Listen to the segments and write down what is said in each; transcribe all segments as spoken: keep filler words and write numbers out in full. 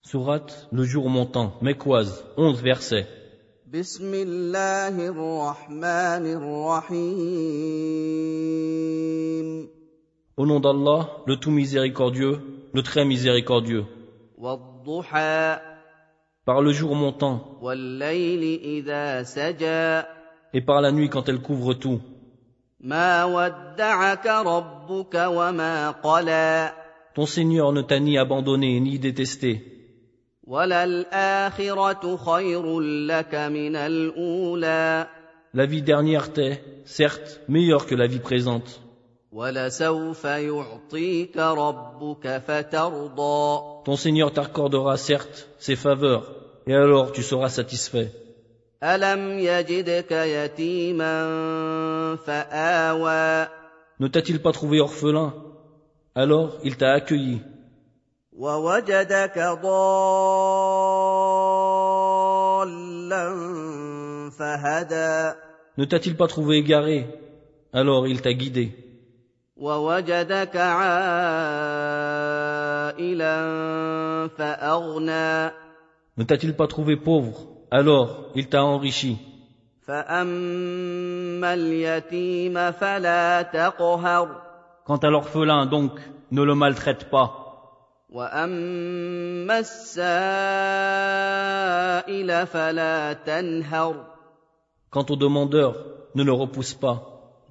Sourate Le jour montant, Mekwaz, onze versets. بسم الله الرحمن الرحيم Au nom d'Allah, le tout miséricordieux, le très miséricordieux. والضحى Par le jour montant والليل إذا سجى et par la nuit quand elle couvre tout. ما ودعك ربك وما قلى Ton Seigneur ne t'a ni abandonné ni détesté. وللآخرة خير لك من الأولى La vie dernière t'est, certes, meilleure que la vie présente. ولسوف يعطيك ربك فترضى Ton Seigneur t'accordera, certes, ses faveurs, et alors tu seras satisfait. ألم يجدك يتيما فآوى Ne t'a-t-il pas trouvé orphelin? Alors il t'a accueilli. ووجدك ضالا فهدى Ne t'a-t-il pas trouvé égaré? Alors il t'a guidé. ووجدك عائلا فأغنى Ne t'a-t-il pas trouvé pauvre? Alors il t'a enrichi. فأما اليتيم فلا تقهر Quant à l'orphelin, donc, ne le maltraite pas. وأما السائل فلا تنهر Quant au demandeur, ne le repousse pas.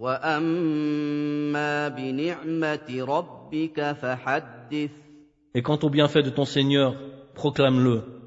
وأما بنعمة ربك فحدث Et quant au bienfait de ton Seigneur, proclame-le.